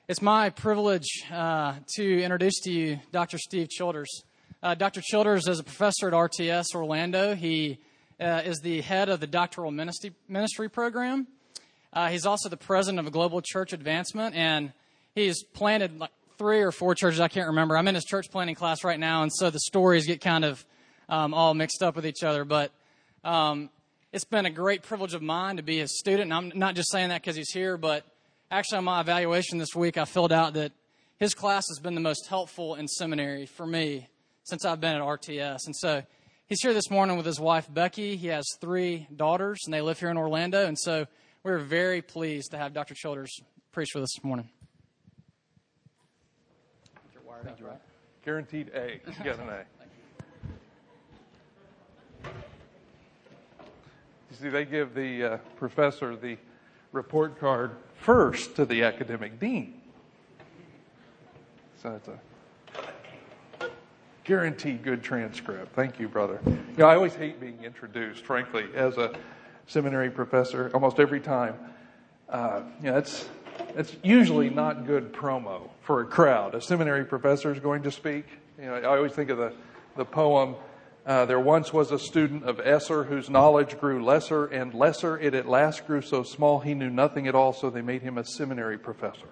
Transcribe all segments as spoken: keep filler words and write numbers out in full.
It's my privilege uh, to introduce to you Doctor Steve Childers. Uh, Doctor Childers is a professor at R T S Orlando. He uh, is the head of the doctoral ministry, ministry program. Uh, he's also the president of Global Church Advancement, and he's planted like three or four churches. I can't remember. I'm in his church planting class right now, and so the stories get kind of um, all mixed up with each other. But um, it's been a great privilege of mine to be his student, and I'm not just saying that because he's here, but actually, on my evaluation this week, I filled out that his class has been the most helpful in seminary for me since I've been at R T S. And so he's here this morning with his wife, Becky. He has three daughters, and they live here in Orlando. And so we're very pleased to have Doctor Childers preach with us this morning. Thank you, right? Guaranteed A. You got an A. You see, they give the uh, professor the report card first to the academic dean. So it's a guaranteed good transcript. Thank you, brother. You know, I always hate being introduced, frankly, as a seminary professor almost every time. Uh, you know, it's, it's usually not good promo for a crowd. A seminary professor is going to speak. You know, I always think of the, the poem, Uh, there once was a student of Esser whose knowledge grew lesser and lesser. It at last grew so small he knew nothing at all, so they made him a seminary professor.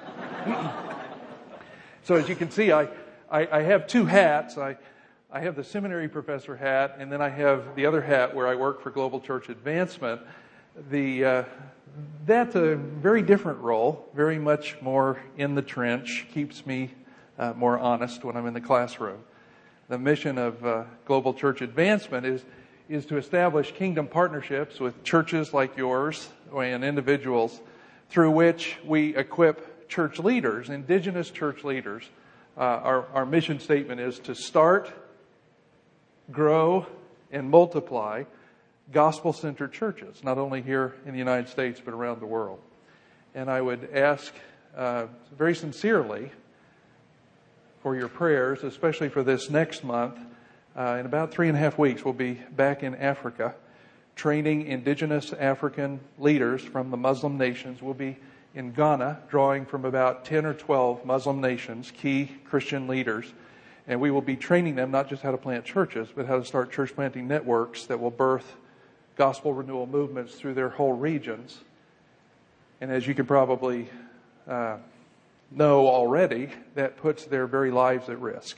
So as you can see, I, I, I have two hats. I, I have the seminary professor hat, and then I have the other hat where I work for Global Church Advancement. The uh, that's a very different role, very much more in the trench, keeps me uh, more honest when I'm in the classroom. The mission of uh, Global Church Advancement is is to establish kingdom partnerships with churches like yours and individuals through which we equip church leaders, indigenous church leaders. Uh, our, our mission statement is to start, grow, and multiply gospel-centered churches, not only here in the United States, but around the world. And I would ask uh, very sincerely for your prayers, especially for this next month. Uh, in about three and a half weeks, we'll be back in Africa, training indigenous African leaders from the Muslim nations. We'll be in Ghana, drawing from about ten or twelve Muslim nations, key Christian leaders. And we will be training them not just how to plant churches, but how to start church planting networks that will birth gospel renewal movements through their whole regions. And as you can probably uh, know already, that puts their very lives at risk.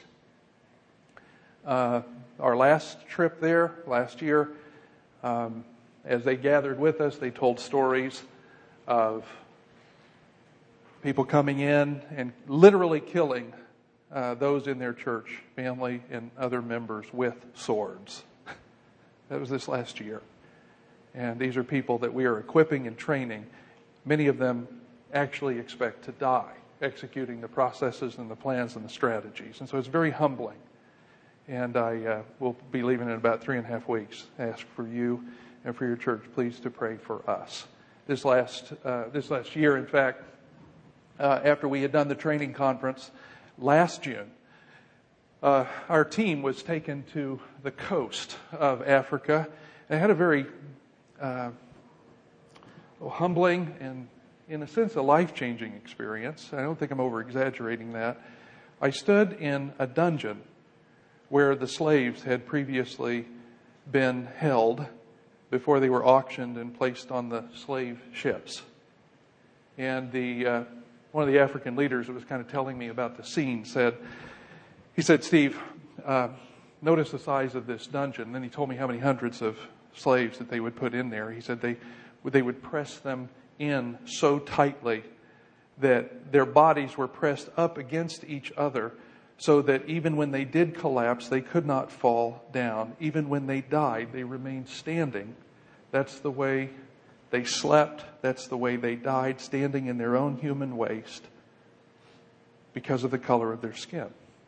Uh, our last trip there, last year, um, as they gathered with us, they told stories of people coming in and literally killing uh, those in their church, family, and other members with swords. That was this last year. And these are people that we are equipping and training. Many of them actually expect to die executing the processes and the plans and the strategies. And so it's very humbling. And I uh, will be leaving in about three and a half weeks. I ask for you and for your church, please, to pray for us. This last uh, this last year, in fact, uh, after we had done the training conference last June, uh, our team was taken to the coast of Africa. And had a very uh, humbling and, in a sense, a life-changing experience. I don't think I'm over-exaggerating that. I stood in a dungeon where the slaves had previously been held before they were auctioned and placed on the slave ships. And the uh, one of the African leaders that was kind of telling me about the scene said, he said, Steve, uh, notice the size of this dungeon. And then he told me how many hundreds of slaves that they would put in there. He said they they would press them in so tightly that their bodies were pressed up against each other so that even when they did collapse, they could not fall down. Even when they died, they remained standing. That's the way they slept. That's the way they died, standing in their own human waste because of the color of their skin.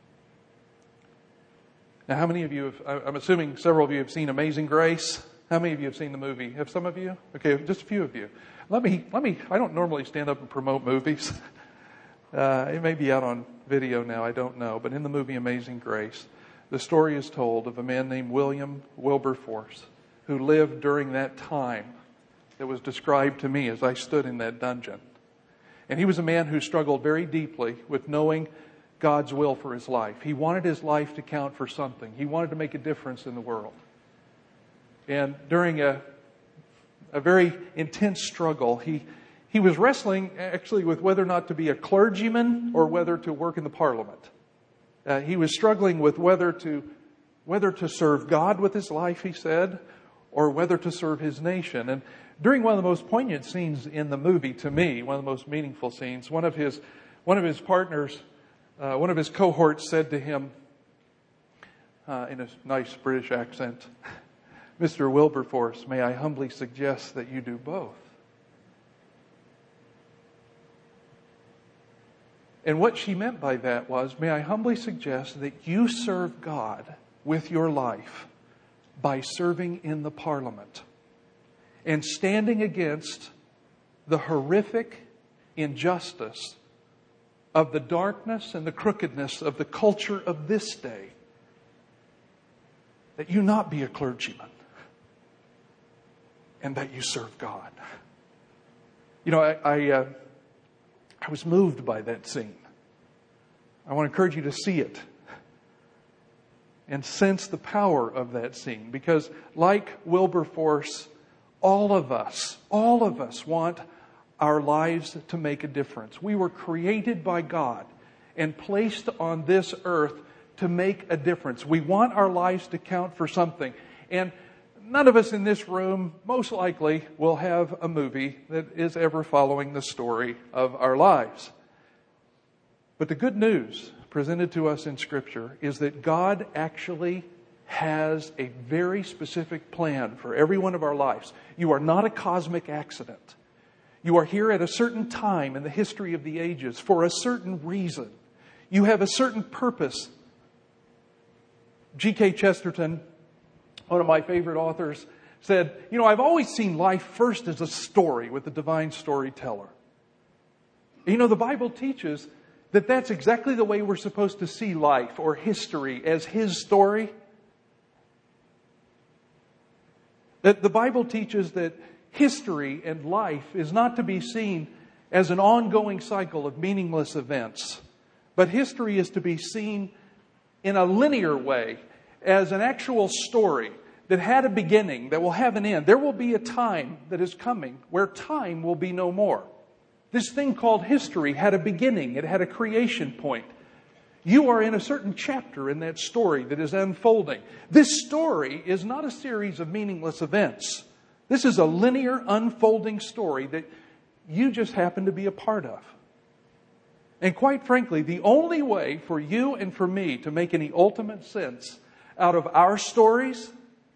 Now, how many of you have, I'm assuming several of you have seen Amazing Grace. How many of you have seen the movie? Have some of you? Okay, just a few of you. Let me, let me, I don't normally stand up and promote movies. Uh, it may be out on video now, I don't know. But in the movie Amazing Grace, the story is told of a man named William Wilberforce who lived during that time that was described to me as I stood in that dungeon. And he was a man who struggled very deeply with knowing God's will for his life. He wanted his life to count for something. He wanted to make a difference in the world. And during a, a very intense struggle, he, he was wrestling actually with whether or not to be a clergyman or whether to work in the parliament. Uh, he was struggling with whether to whether to serve God with his life, he said, or whether to serve his nation. And during one of the most poignant scenes in the movie, to me, one of the most meaningful scenes, one of his one of his partners, uh, one of his cohorts said to him uh, in a nice British accent, "Mister Wilberforce, may I humbly suggest that you do both." And what she meant by that was, may I humbly suggest that you serve God with your life by serving in the parliament and standing against the horrific injustice of the darkness and the crookedness of the culture of this day. That you not be a clergyman and that you serve God. You know, I I, uh, I was moved by that scene. I want to encourage you to see it and sense the power of that scene. Because like Wilberforce, all of us, all of us want our lives to make a difference. We were created by God and placed on this earth to make a difference. We want our lives to count for something. And none of us in this room, most likely, will have a movie that is ever following the story of our lives. But the good news presented to us in Scripture is that God actually has a very specific plan for every one of our lives. You are not a cosmic accident. You are here at a certain time in the history of the ages for a certain reason. You have a certain purpose. G K Chesterton, one of my favorite authors, said, you know, I've always seen life first as a story with the divine storyteller. You know, the Bible teaches that that's exactly the way we're supposed to see life or history, as His story. That the Bible teaches that history and life is not to be seen as an ongoing cycle of meaningless events, but history is to be seen in a linear way as an actual story that had a beginning, that will have an end. There will be a time that is coming where time will be no more. This thing called history had a beginning. It had a creation point. You are in a certain chapter in that story that is unfolding. This story is not a series of meaningless events. This is a linear, unfolding story that you just happen to be a part of. And quite frankly, the only way for you and for me to make any ultimate sense out of our stories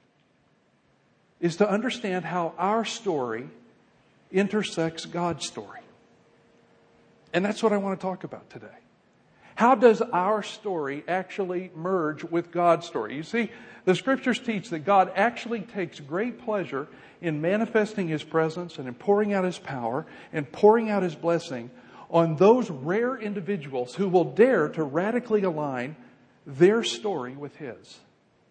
is to understand how our story intersects God's story. And that's what I want to talk about today. How does our story actually merge with God's story? You see, the Scriptures teach that God actually takes great pleasure in manifesting His presence and in pouring out His power and pouring out His blessing on those rare individuals who will dare to radically align their story with His.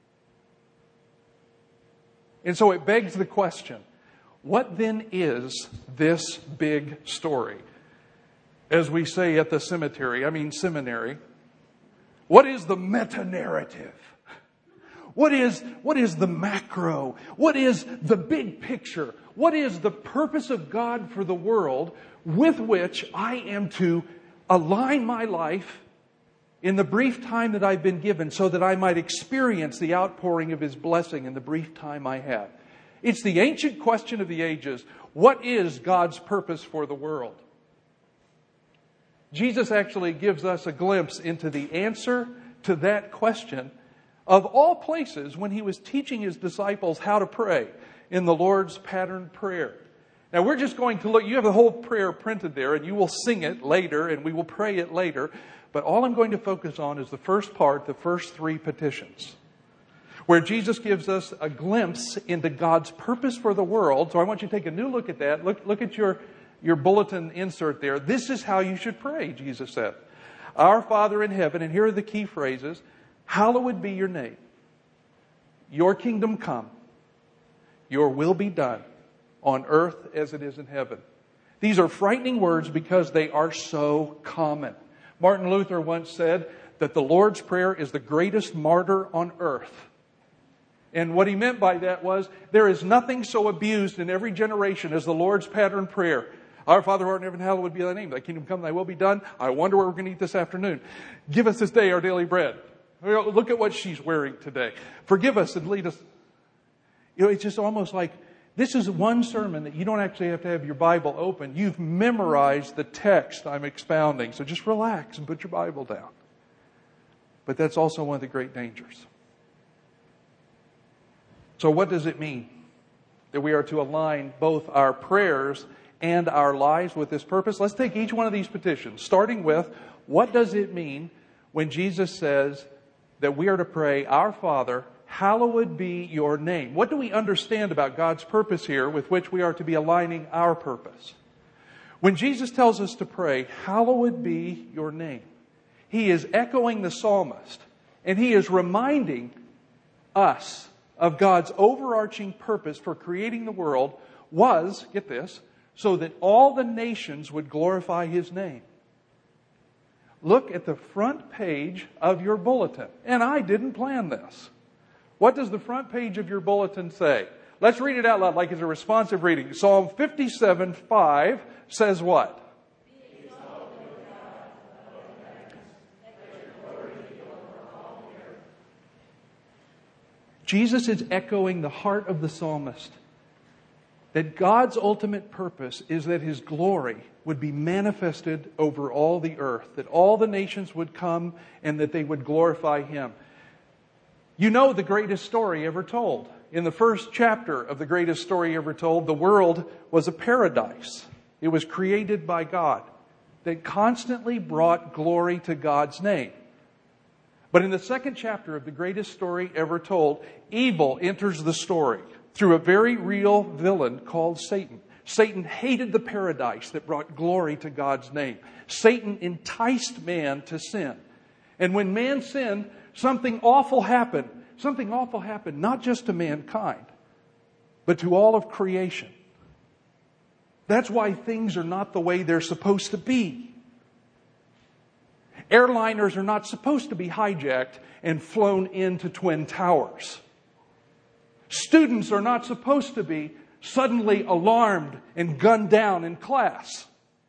And so it begs the question, what then is this big story? As we say at the cemetery, I mean seminary, what is the meta-narrative? What is, what is the macro? What is the big picture? What is the purpose of God for the world with which I am to align my life in the brief time that I've been given so that I might experience the outpouring of His blessing in the brief time I have? It's the ancient question of the ages. What is God's purpose for the world? Jesus actually gives us a glimpse into the answer to that question of all places when He was teaching His disciples how to pray in the Lord's pattern prayer. Now we're just going to look, you have the whole prayer printed there and you will sing it later and we will pray it later. But all I'm going to focus on is the first part, the first three petitions, where Jesus gives us a glimpse into God's purpose for the world. So I want you to take a new look at that. Look, look at your Your bulletin insert there. This is how you should pray, Jesus said. Our Father in heaven, and here are the key phrases. Hallowed be your name. Your kingdom come. Your will be done on earth as it is in heaven. These are frightening words because they are so common. Martin Luther once said that the Lord's Prayer is the greatest martyr on earth. And what he meant by that was, there is nothing so abused in every generation as the Lord's pattern prayer. Our Father who art in heaven, hallowed be thy name. Thy kingdom come, thy will be done. I wonder what we're going to eat this afternoon. Give us this day our daily bread. Look at what she's wearing today. Forgive us and lead us. You know, it's just almost like, this is one sermon that you don't actually have to have your Bible open. You've memorized the text I'm expounding. So just relax and put your Bible down. But that's also one of the great dangers. So what does it mean that we are to align both our prayers and our lives with this purpose? Let's take each one of these petitions, starting with, what does it mean when Jesus says that we are to pray, Our Father, hallowed be your name? What do we understand about God's purpose here with which we are to be aligning our purpose? When Jesus tells us to pray, hallowed be your name, He is echoing the psalmist, and He is reminding us of God's overarching purpose for creating the world was, get this, so that all the nations would glorify His name. Look at the front page of your bulletin. And I didn't plan this. What does the front page of your bulletin say? Let's read it out loud like it's a responsive reading. Psalm fifty-seven five says what? Jesus is echoing the heart of the psalmist, that God's ultimate purpose is that His glory would be manifested over all the earth, that all the nations would come and that they would glorify Him. You know the greatest story ever told. In the first chapter of the greatest story ever told, the world was a paradise. It was created by God that constantly brought glory to God's name. But in the second chapter of the greatest story ever told, evil enters the story through a very real villain called Satan. Satan hated the paradise that brought glory to God's name. Satan enticed man to sin. And when man sinned, something awful happened. Something awful happened not just to mankind, but to all of creation. That's why things are not the way they're supposed to be. Airliners are not supposed to be hijacked and flown into Twin Towers. Students are not supposed to be suddenly alarmed and gunned down in class.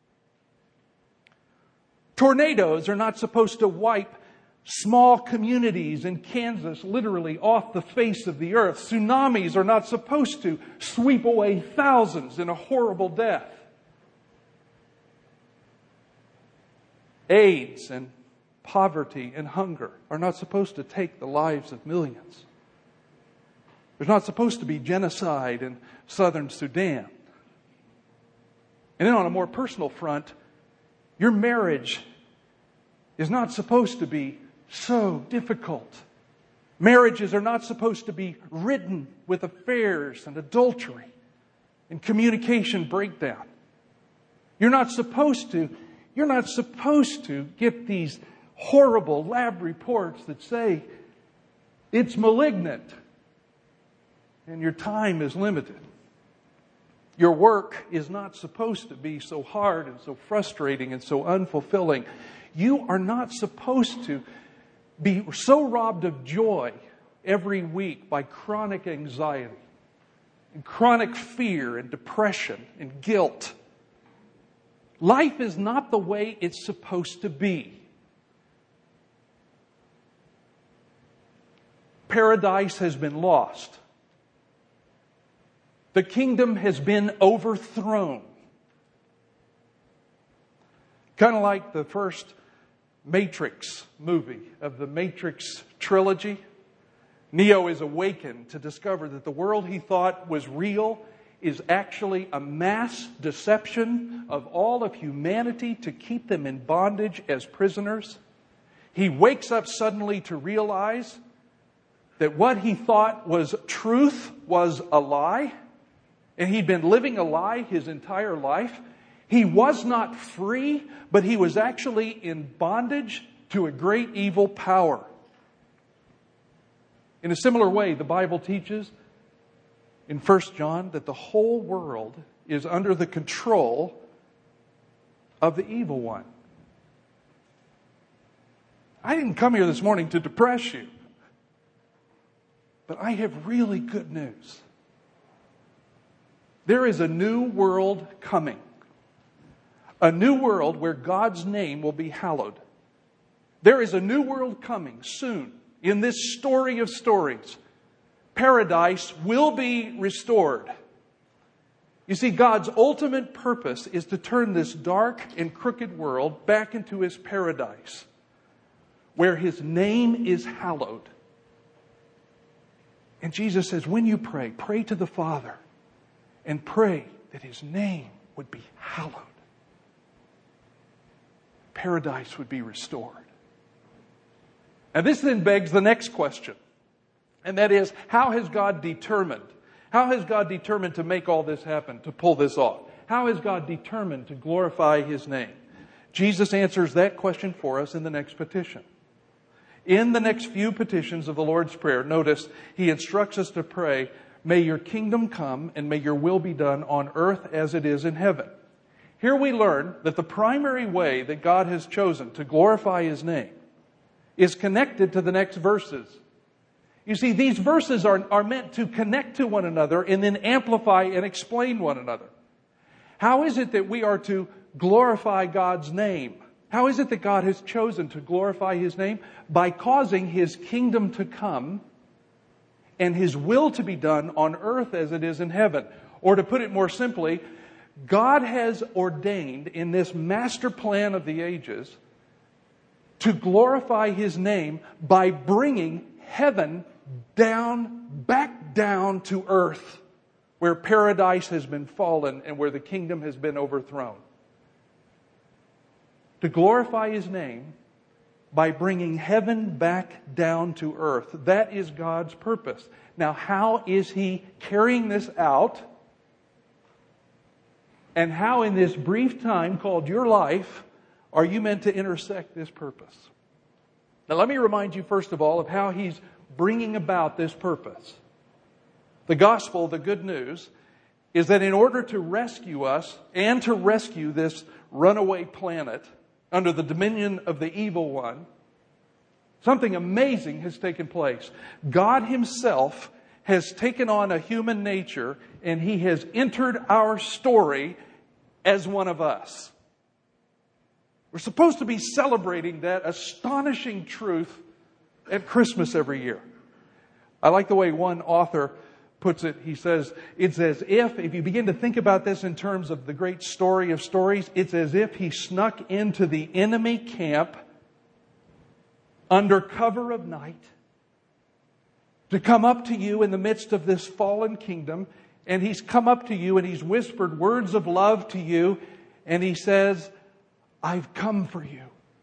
Tornadoes are not supposed to wipe small communities in Kansas literally off the face of the earth. Tsunamis are not supposed to sweep away thousands in a horrible death. AIDS and poverty and hunger are not supposed to take the lives of millions. There's not supposed to be genocide in southern Sudan. And then on a more personal front, your marriage is not supposed to be so difficult. Marriages are not supposed to be ridden with affairs and adultery and communication breakdown. You're not supposed to, you're not supposed to get these horrible lab reports that say it's malignant and your time is limited. Your work is not supposed to be so hard and so frustrating and so unfulfilling. You are not supposed to be so robbed of joy every week by chronic anxiety and chronic fear and depression and guilt. Life is not the way it's supposed to be. Paradise has been lost. The kingdom has been overthrown. Kind of like the first Matrix movie of the Matrix trilogy. Neo is awakened to discover that the world he thought was real is actually a mass deception of all of humanity to keep them in bondage as prisoners. He wakes up suddenly to realize that what he thought was truth was a lie, and he'd been living a lie his entire life. He was not free, but he was actually in bondage to a great evil power. In a similar way, the Bible teaches in First John that the whole world is under the control of the evil one. I didn't come here this morning to depress you, but I have really good news. There is a new world coming. A new world where God's name will be hallowed. There is a new world coming soon. In this story of stories, paradise will be restored. You see, God's ultimate purpose is to turn this dark and crooked world back into His paradise, where His name is hallowed. And Jesus says, when you pray, pray to the Father and pray that His name would be hallowed. Paradise would be restored. And this then begs the next question. And that is, how has God determined? How has God determined to make all this happen, to pull this off? How has God determined to glorify His name? Jesus answers that question for us in the next petition. In the next few petitions of the Lord's Prayer, notice He instructs us to pray, may your kingdom come and may your will be done on earth as it is in heaven. Here we learn that the primary way that God has chosen to glorify His name is connected to the next verses. You see, these verses are, are meant to connect to one another and then amplify and explain one another. How is it that we are to glorify God's name? How is it that God has chosen to glorify His name? By causing His kingdom to come and His will to be done on earth as it is in heaven. Or to put it more simply, God has ordained in this master plan of the ages to glorify His name by bringing heaven down, back down to earth, where paradise has been fallen and where the kingdom has been overthrown. To glorify His name by bringing heaven back down to earth. That is God's purpose. Now, how is He carrying this out? And how in this brief time called your life are you meant to intersect this purpose? Now let me remind you first of all of how He's bringing about this purpose. The gospel, the good news, is that in order to rescue us and to rescue this runaway planet under the dominion of the evil one, something amazing has taken place. God Himself has taken on a human nature and He has entered our story as one of us. We're supposed to be celebrating that astonishing truth at Christmas every year. I like the way one author puts it. He says, it's as if, if you begin to think about this in terms of the great story of stories, it's as if He snuck into the enemy camp under cover of night to come up to you in the midst of this fallen kingdom. And He's come up to you and He's whispered words of love to you. And He says, I've come for you.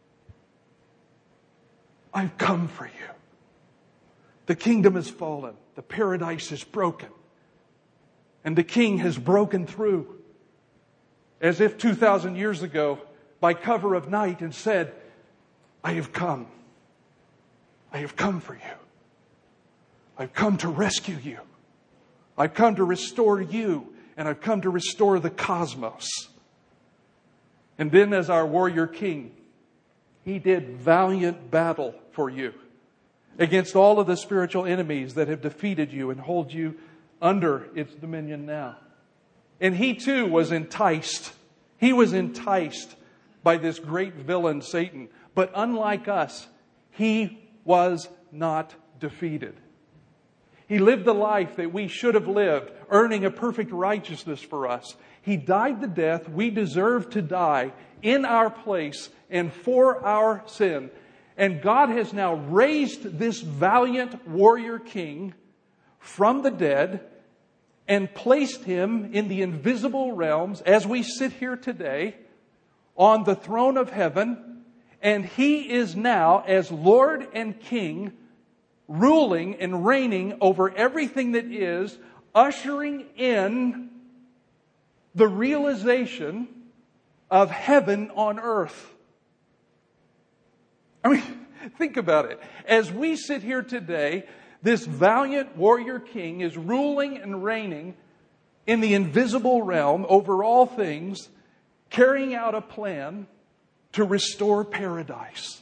I've come for you. The kingdom has fallen. The paradise is broken. And the King has broken through. As if two thousand years ago, by cover of night, and said, I have come. I have come for you. I've come to rescue you. I've come to restore you. And I've come to restore the cosmos. And then as our warrior King, He did valiant battle for you against all of the spiritual enemies that have defeated you and hold you under its dominion now. And He too was enticed. He was enticed by this great villain, Satan. But unlike us, He was not defeated. He lived the life that we should have lived, earning a perfect righteousness for us. He died the death we deserve to die in our place and for our sin. And God has now raised this valiant warrior King from the dead and placed Him in the invisible realms as we sit here today on the throne of heaven. And He is now, as Lord and King, ruling and reigning over everything that is, ushering in the realization of heaven on earth. I mean, think about it. As we sit here today, this valiant warrior King is ruling and reigning in the invisible realm over all things, carrying out a plan to restore paradise.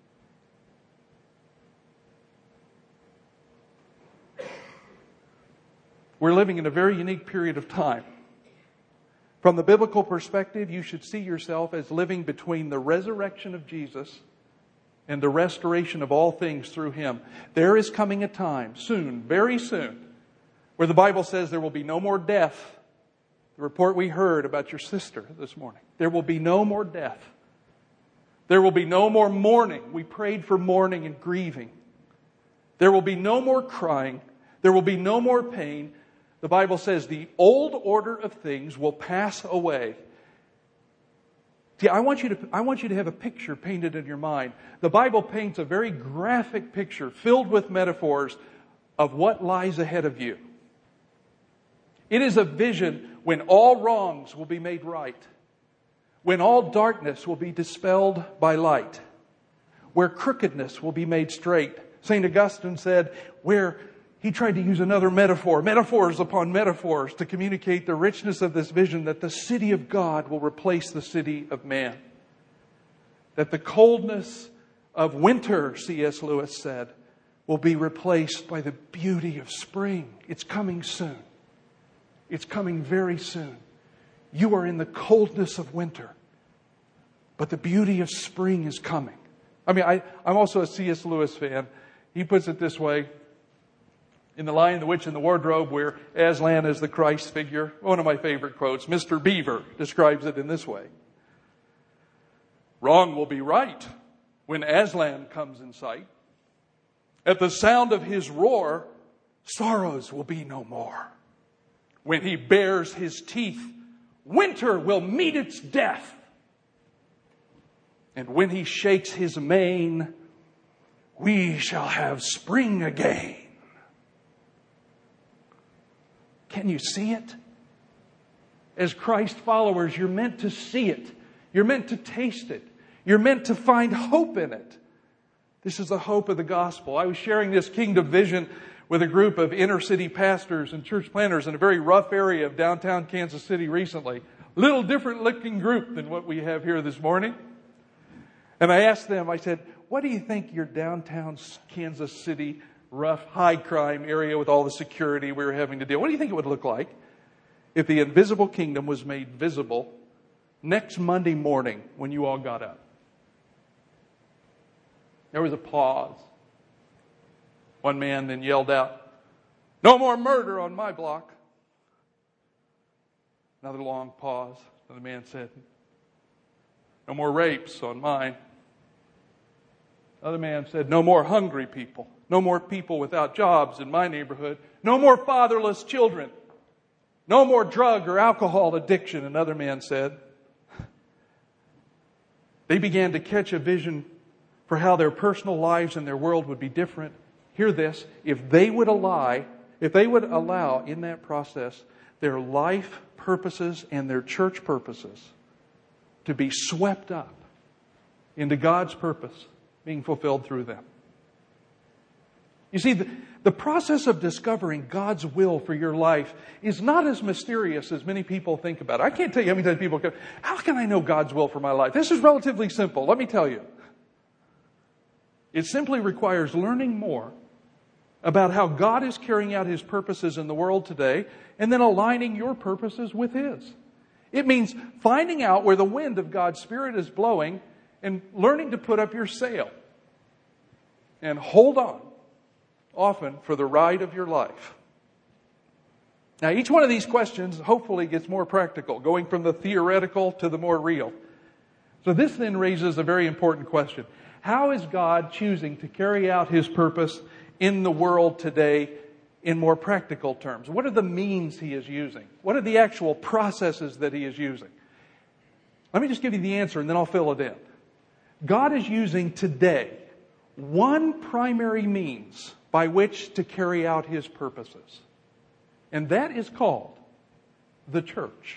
We're living in a very unique period of time. From the biblical perspective, you should see yourself as living between the resurrection of Jesus and the restoration of all things through Him. There is coming a time, soon, very soon, where the Bible says there will be no more death. The report we heard about your sister this morning. There will be no more death. There will be no more mourning. We prayed for mourning and grieving. There will be no more crying. There will be no more pain. The Bible says the old order of things will pass away. See, I want you to, I want you to have a picture painted in your mind. The Bible paints a very graphic picture filled with metaphors of what lies ahead of you. It is a vision when all wrongs will be made right, when all darkness will be dispelled by light, where crookedness will be made straight. Saint Augustine said, where he tried to use another metaphor, metaphors upon metaphors, to communicate the richness of this vision that the city of God will replace the city of man. That the coldness of winter, C S Lewis said, will be replaced by the beauty of spring. It's coming soon. It's coming very soon. You are in the coldness of winter, but the beauty of spring is coming. I mean, I, I'm also a C S Lewis fan. He puts it this way, in The Lion, the Witch, and the Wardrobe, where Aslan is the Christ figure. One of my favorite quotes, Mister Beaver describes it in this way. Wrong will be right when Aslan comes in sight. At the sound of his roar, sorrows will be no more. When he bares his teeth, winter will meet its death. And when he shakes his mane, we shall have spring again. Can you see it? As Christ followers, you're meant to see it. You're meant to taste it. You're meant to find hope in it. This is the hope of the gospel. I was sharing this kingdom vision with a group of inner city pastors and church planters in a very rough area of downtown Kansas City recently. Little different looking group than what we have here this morning. And I asked them, I said, what do you think your downtown Kansas City rough, high crime area with all the security we were having to deal with, what do you think it would look like if the invisible kingdom was made visible next Monday morning when you all got up? There was a pause. One man then yelled out, no more murder on my block. Another long pause. Another man said, no more rapes on mine. Another man said, no more hungry people. No more people without jobs in my neighborhood. No more fatherless children. No more drug or alcohol addiction, another man said. They began to catch a vision for how their personal lives and their world would be different. Hear this, if they would allow, if they would allow in that process their life purposes and their church purposes to be swept up into God's purpose being fulfilled through them. You see, the, the process of discovering God's will for your life is not as mysterious as many people think about it. I can't tell you how many times people go, how can I know God's will for my life? This is relatively simple. Let me tell you. It simply requires learning more about how God is carrying out His purposes in the world today and then aligning your purposes with His. It means finding out where the wind of God's Spirit is blowing and learning to put up your sail and hold on, often for the ride of your life. Now, each one of these questions hopefully gets more practical, going from the theoretical to the more real. So this then raises a very important question. How is God choosing to carry out His purpose in the world today in more practical terms? What are the means He is using? What are the actual processes that He is using? Let me just give you the answer and then I'll fill it in. God is using today one primary means by which to carry out His purposes. And that is called the church.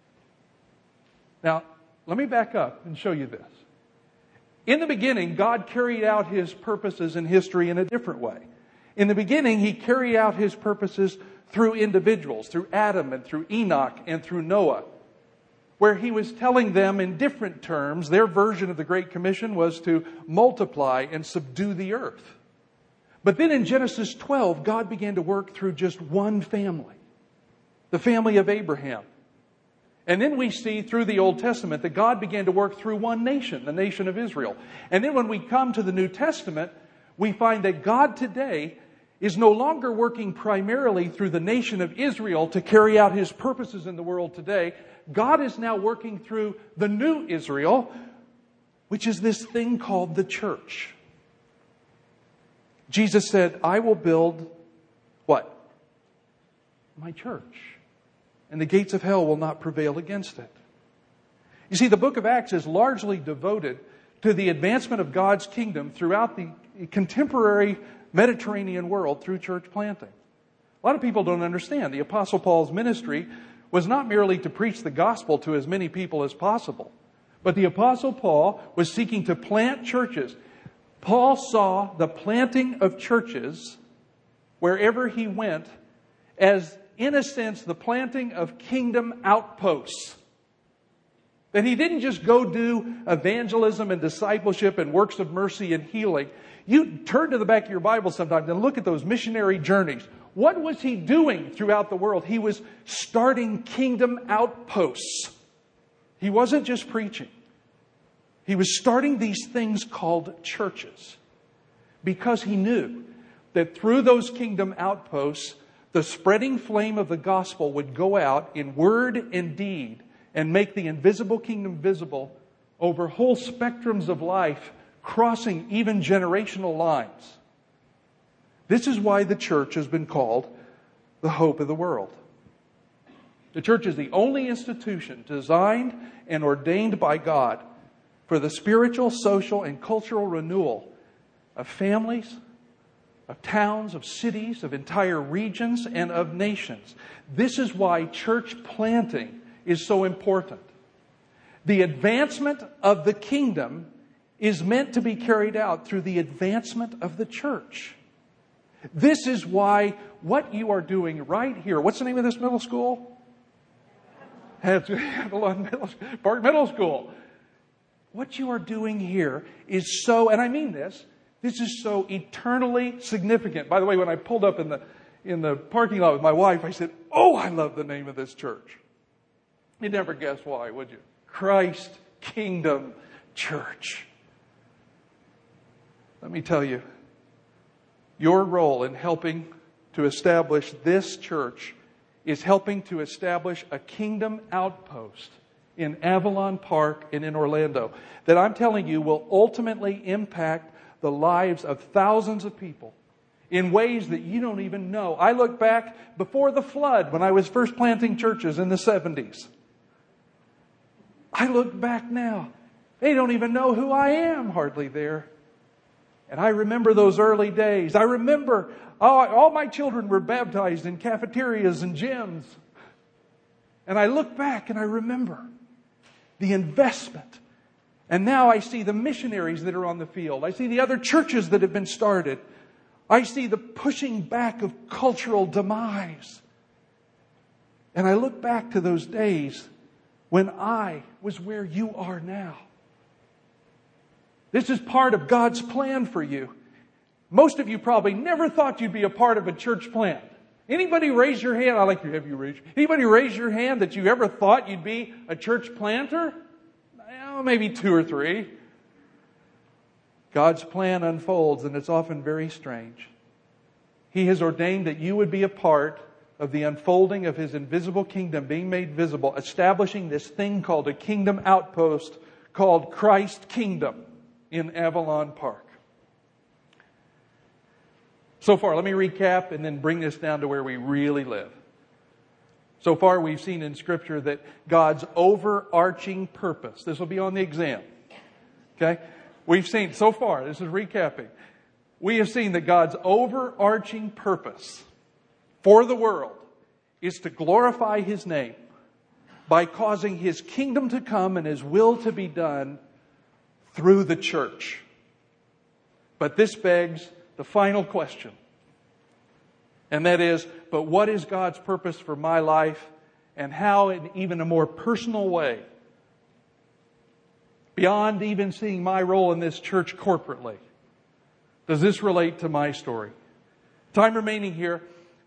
Now, let me back up and show you this. In the beginning, God carried out His purposes in history in a different way. In the beginning, He carried out His purposes through individuals, through Adam and through Enoch and through Noah. where he was telling them in different terms. Their version of the Great Commission was to multiply and subdue the earth. But then in Genesis twelve, God began to work through just one family, the family of Abraham. And then we see through the Old Testament that God began to work through one nation, the nation of Israel. And then when we come to the New Testament, we find that God today is no longer working primarily through the nation of Israel to carry out His purposes in the world today. God is now working through the new Israel, which is this thing called the church. Jesus said, I will build what? My church. And the gates of hell will not prevail against it. You see, the book of Acts is largely devoted to the advancement of God's kingdom throughout the contemporary Mediterranean world through church planting. A lot of people don't understand. The Apostle Paul's ministry was not merely to preach the gospel to as many people as possible, but the Apostle Paul was seeking to plant churches. Paul saw the planting of churches wherever he went as, in a sense, the planting of kingdom outposts. That he didn't just go do evangelism and discipleship and works of mercy and healing. You turn to the back of your Bible sometimes and look at those missionary journeys. What was he doing throughout the world? He was starting kingdom outposts. He wasn't just preaching. He was starting these things called churches because he knew that through those kingdom outposts, the spreading flame of the gospel would go out in word and deed and make the invisible kingdom visible over whole spectrums of life, crossing even generational lines. This is why the church has been called the hope of the world. The church is the only institution designed and ordained by God for the spiritual, social, and cultural renewal of families, of towns, of cities, of entire regions, and of nations. This is why church planting is so important. The advancement of the kingdom is meant to be carried out through the advancement of the church. This is why what you are doing right here, what's the name of this middle school? Avalon Middle, Park Middle School. What you are doing here is so, and I mean this, this is so eternally significant. By the way, when I pulled up in the in the parking lot with my wife, I said, oh, I love the name of this church. You'd never guess why, would you? Christ Kingdom Church. Let me tell you, your role in helping to establish this church is helping to establish a kingdom outpost in Avalon Park and in Orlando that I'm telling you will ultimately impact the lives of thousands of people in ways that you don't even know. I look back before the flood when I was first planting churches in the seventies. I look back now. They don't even know who I am hardly there. And I remember those early days. I remember all, all my children were baptized in cafeterias and gyms. And I look back and I remember the investment. And now I see the missionaries that are on the field. I see the other churches that have been started. I see the pushing back of cultural demise. And I look back to those days when I was where you are now. This is part of God's plan for you. Most of you probably never thought you'd be a part of a church plant. Anybody raise your hand? I'd like to have you raise. Anybody raise your hand that you ever thought you'd be a church planter? Well, maybe two or three. God's plan unfolds, and it's often very strange. He has ordained that you would be a part of the unfolding of His invisible kingdom being made visible, establishing this thing called a kingdom outpost called Christ Kingdom in Avalon Park. So far, let me recap and then bring this down to where we really live. So far, we've seen in Scripture that God's overarching purpose, this will be on the exam, okay? We've seen, so far, this is recapping, we have seen that God's overarching purpose for the world is to glorify His name by causing His kingdom to come and His will to be done through the church. But this begs the final question. And that is, but what is God's purpose for my life and how in even a more personal way, beyond even seeing my role in this church corporately, does this relate to my story? Time remaining here,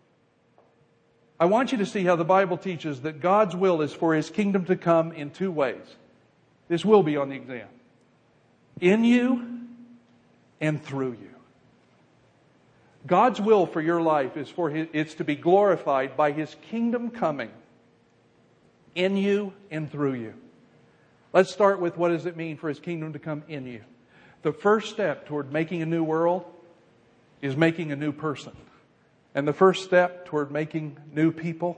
I want you to see how the Bible teaches that God's will is for His kingdom to come in two ways. This will be on the exam. In you and through you. God's will for your life is for his, it's to be glorified by His kingdom coming in you and through you. Let's start with what does it mean for His kingdom to come in you. The first step toward making a new world is making a new person. And the first step toward making new people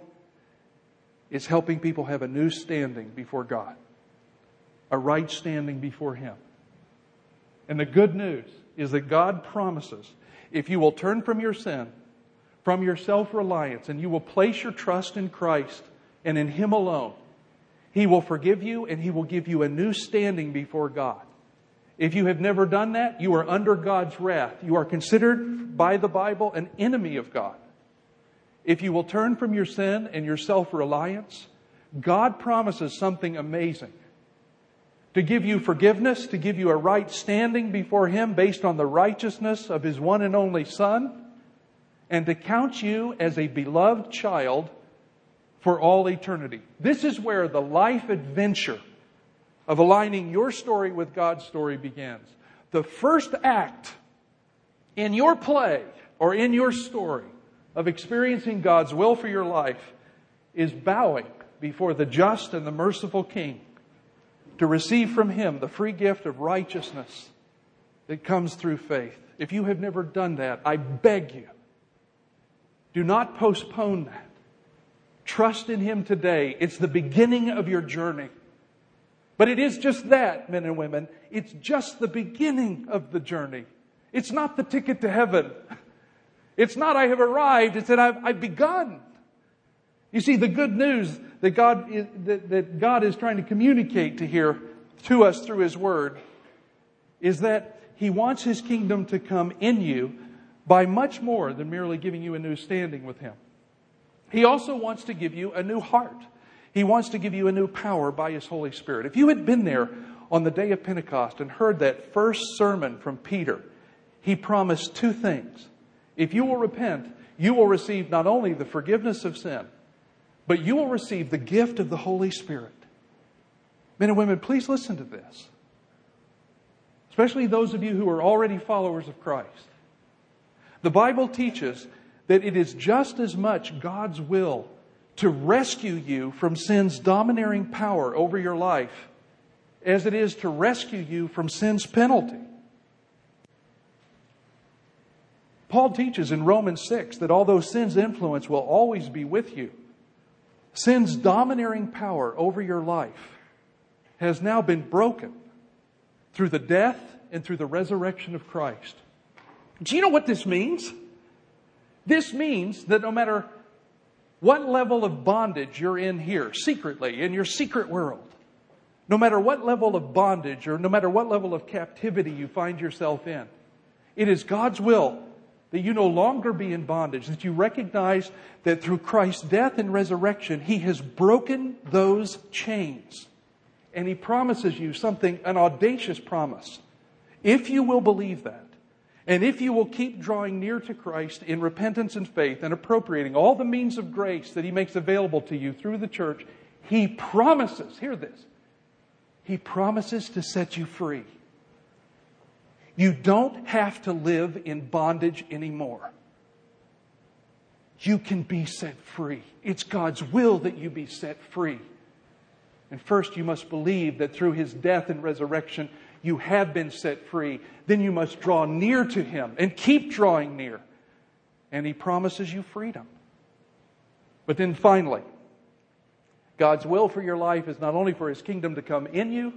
is helping people have a new standing before God. A right standing before Him. And the good news is that God promises, if you will turn from your sin, from your self-reliance, and you will place your trust in Christ and in Him alone, He will forgive you and He will give you a new standing before God. If you have never done that, you are under God's wrath. You are considered by the Bible an enemy of God. If you will turn from your sin and your self-reliance, God promises something amazing. To give you forgiveness, to give you a right standing before Him based on the righteousness of His one and only Son, and to count you as a beloved child for all eternity. This is where the life adventure of aligning your story with God's story begins. The first act in your play or in your story of experiencing God's will for your life is bowing before the just and the merciful King to receive from Him the free gift of righteousness that comes through faith. If you have never done that, I beg you, do not postpone that. Trust in Him today. It's the beginning of your journey. But it is just that, men and women. It's just the beginning of the journey. It's not the ticket to heaven. It's not I have arrived. It's that I've, I've begun. You see, the good news that God is, that, that God is trying to communicate to here to us through His Word is that He wants His kingdom to come in you by much more than merely giving you a new standing with Him. He also wants to give you a new heart. He wants to give you a new power by His Holy Spirit. If you had been there on the day of Pentecost and heard that first sermon from Peter, he promised two things. If you will repent, you will receive not only the forgiveness of sin, but you will receive the gift of the Holy Spirit. Men and women, please listen to this. Especially those of you who are already followers of Christ. The Bible teaches that it is just as much God's will to rescue you from sin's domineering power over your life as it is to rescue you from sin's penalty. Paul teaches in Romans six that although sin's influence will always be with you, sin's domineering power over your life has now been broken through the death and through the resurrection of Christ. Do you know what this means? This means that no matter what level of bondage you're in here, secretly, in your secret world, no matter what level of bondage or no matter what level of captivity you find yourself in, it is God's will that you no longer be in bondage, that you recognize that through Christ's death and resurrection, He has broken those chains. And He promises you something, an audacious promise. If you will believe that, and if you will keep drawing near to Christ in repentance and faith and appropriating all the means of grace that He makes available to you through the church, He promises, hear this, He promises to set you free. You don't have to live in bondage anymore. You can be set free. It's God's will that you be set free. And first you must believe that through His death and resurrection, you have been set free. Then you must draw near to Him and keep drawing near. And He promises you freedom. But then finally, God's will for your life is not only for His kingdom to come in you,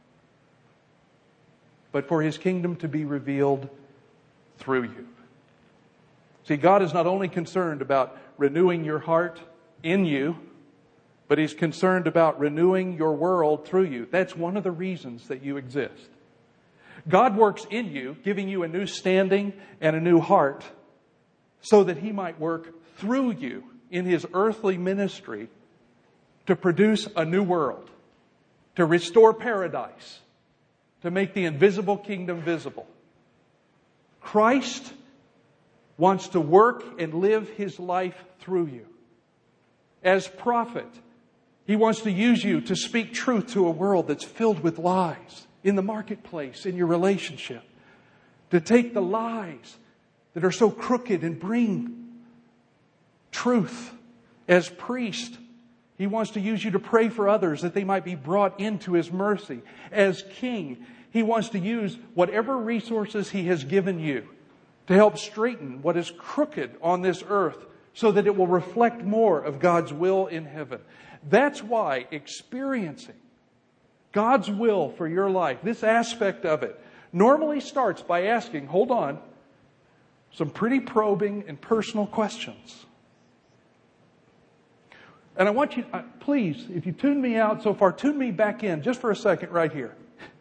but for His kingdom to be revealed through you. See, God is not only concerned about renewing your heart in you, but He's concerned about renewing your world through you. That's one of the reasons that you exist. God works in you, giving you a new standing and a new heart, so that He might work through you in His earthly ministry to produce a new world, to restore paradise, to make the invisible kingdom visible. Christ wants to work and live His life through you. As prophet, He wants to use you to speak truth to a world that's filled with lies in the marketplace, in your relationship. To take the lies that are so crooked and bring truth. As priest, He wants to use you to pray for others that they might be brought into His mercy. As king, He wants to use whatever resources He has given you to help straighten what is crooked on this earth so that it will reflect more of God's will in heaven. That's why experiencing God's will for your life, this aspect of it, normally starts by asking, hold on, some pretty probing and personal questions. And I want you, uh, please, if you tuned me out so far, tune me back in just for a second right here.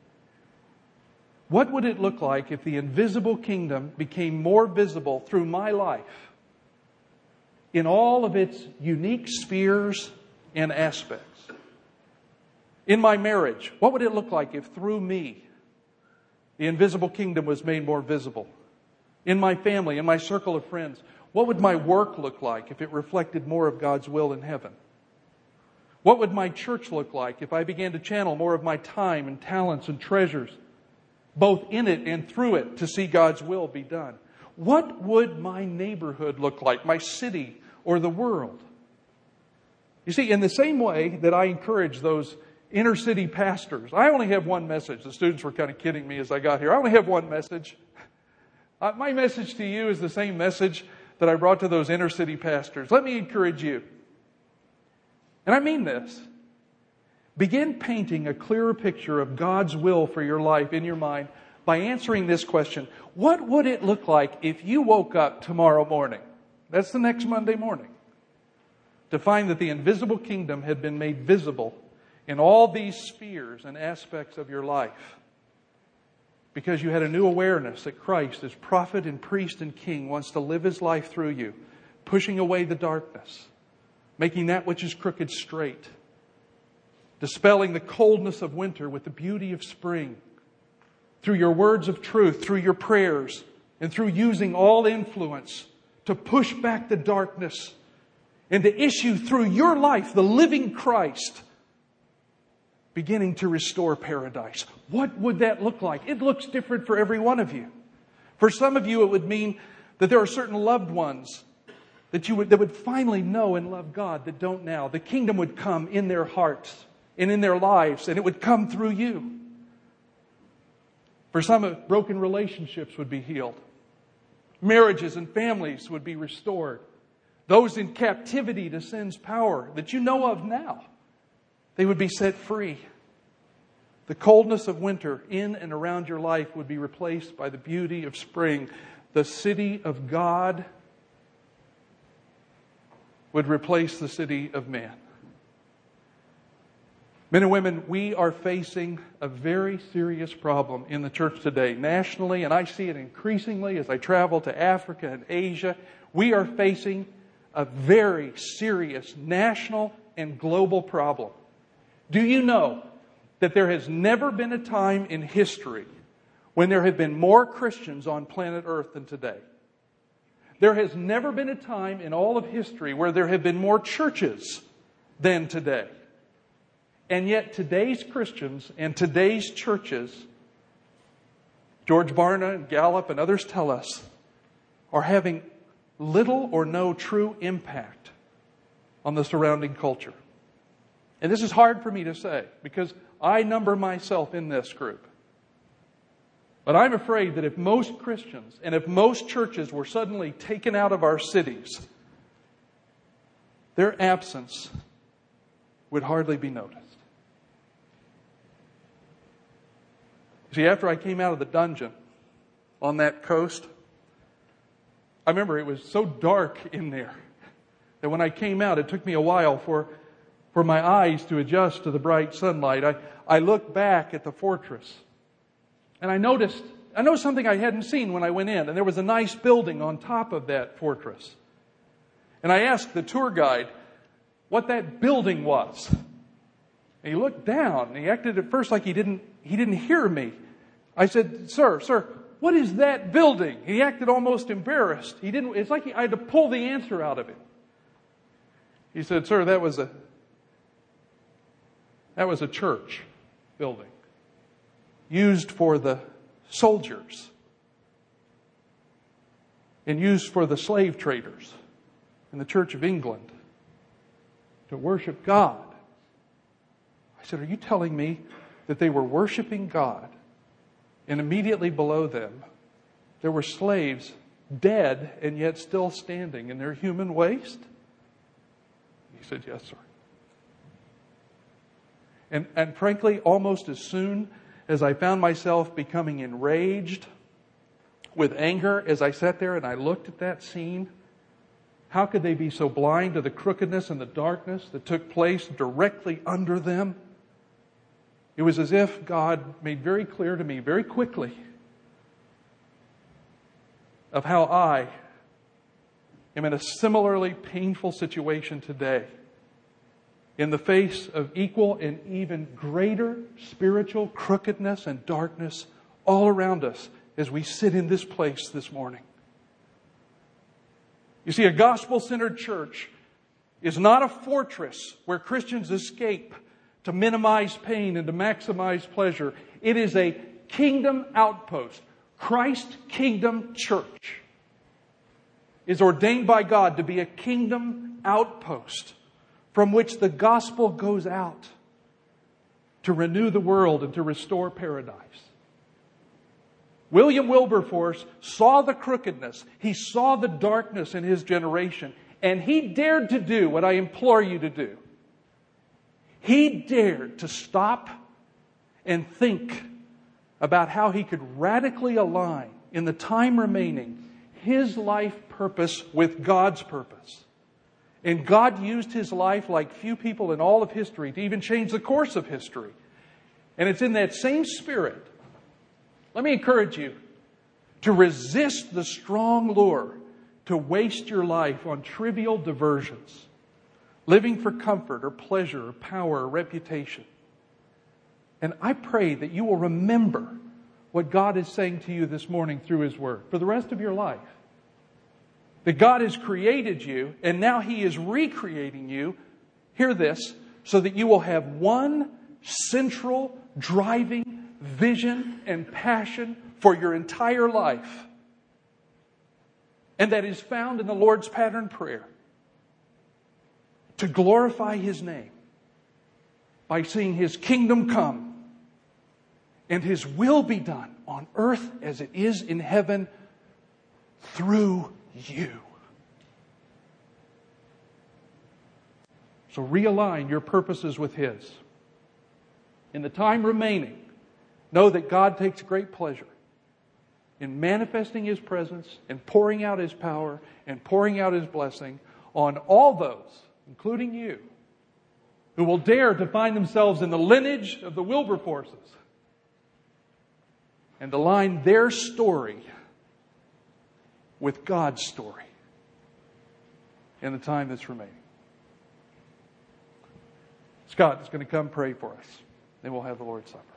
What would it look like if the invisible kingdom became more visible through my life in all of its unique spheres and aspects? In my marriage, what would it look like if through me the invisible kingdom was made more visible? In my family, in my circle of friends, what would my work look like if it reflected more of God's will in heaven? What would my church look like if I began to channel more of my time and talents and treasures, both in it and through it, to see God's will be done? What would my neighborhood look like, my city or the world? You see, in the same way that I encourage those inner city pastors, I only have one message. The students were kind of kidding me as I got here. I only have one message. Uh, my message to you is the same message that I brought to those inner city pastors. Let me encourage you. And I mean this. Begin painting a clearer picture of God's will for your life in your mind by answering this question. What would it look like if you woke up tomorrow morning? That's the next Monday morning. To find that the invisible kingdom had been made visible in all these spheres and aspects of your life. Because you had a new awareness that Christ, as prophet and priest and king, wants to live His life through you, pushing away the darkness, making that which is crooked straight, dispelling the coldness of winter with the beauty of spring, through your words of truth, through your prayers, and through using all influence to push back the darkness and to issue through your life the living Christ, beginning to restore paradise. What would that look like? It looks different for every one of you. For some of you, it would mean that there are certain loved ones that you would, that would finally know and love God that don't now. The kingdom would come in their hearts and in their lives, and it would come through you. For some, broken relationships would be healed. Marriages and families would be restored. Those in captivity to sin's power that you know of now, they would be set free. The coldness of winter in and around your life would be replaced by the beauty of spring. The city of God would replace the city of man. Men and women, we are facing a very serious problem in the church today, nationally, and I see it increasingly as I travel to Africa and Asia. We are facing a very serious national and global problem. Do you know that there has never been a time in history when there have been more Christians on planet Earth than today? There has never been a time in all of history where there have been more churches than today. And yet today's Christians and today's churches, George Barna and Gallup and others tell us, are having little or no true impact on the surrounding culture. And this is hard for me to say because I number myself in this group. But I'm afraid that if most Christians and if most churches were suddenly taken out of our cities, their absence would hardly be noticed. See, after I came out of the dungeon on that coast, I remember it was so dark in there that when I came out, it took me a while for, for my eyes to adjust to the bright sunlight. I, I looked back at the fortress and I noticed, I noticed something I hadn't seen when I went in, and there was a nice building on top of that fortress. And I asked the tour guide, what that building was. And he looked down, and he acted at first like he didn't, he didn't hear me. I said, sir, sir, what is that building? He acted almost embarrassed. He didn't, it's like he, I had to pull the answer out of him. He said, sir, that was a, that was a church building used for the soldiers and used for the slave traders in the Church of England to worship God. I said, are you telling me that they were worshiping God and immediately below them there were slaves dead and yet still standing in their human waste? He said, yes, sir. And, and frankly, almost as soon as I found myself becoming enraged with anger as I sat there and I looked at that scene, how could they be so blind to the crookedness and the darkness that took place directly under them? It was as if God made very clear to me very quickly of how I am in a similarly painful situation today in the face of equal and even greater spiritual crookedness and darkness all around us as we sit in this place this morning. You see, a gospel-centered church is not a fortress where Christians escape to minimize pain and to maximize pleasure. It is a kingdom outpost. Christ's kingdom church is ordained by God to be a kingdom outpost from which the gospel goes out to renew the world and to restore paradise. William Wilberforce saw the crookedness. He saw the darkness in his generation. And he dared to do what I implore you to do. He dared to stop and think about how he could radically align, in the time remaining, his life purpose with God's purpose. And God used his life like few people in all of history to even change the course of history. And it's in that same spirit. Let me encourage you to resist the strong lure to waste your life on trivial diversions, living for comfort or pleasure or power or reputation. And I pray that you will remember what God is saying to you this morning through His Word for the rest of your life. That God has created you and now He is recreating you, hear this, so that you will have one central driving vision and passion for your entire life. And that is found in the Lord's pattern prayer. To glorify His name by seeing His kingdom come and His will be done on earth as it is in heaven through you. So realign your purposes with His. In the time remaining, know that God takes great pleasure in manifesting His presence and pouring out His power and pouring out His blessing on all those, including you, who will dare to find themselves in the lineage of the Wilberforces and align their story with God's story in the time that's remaining. Scott is going to come pray for us. Then we'll have the Lord's Supper.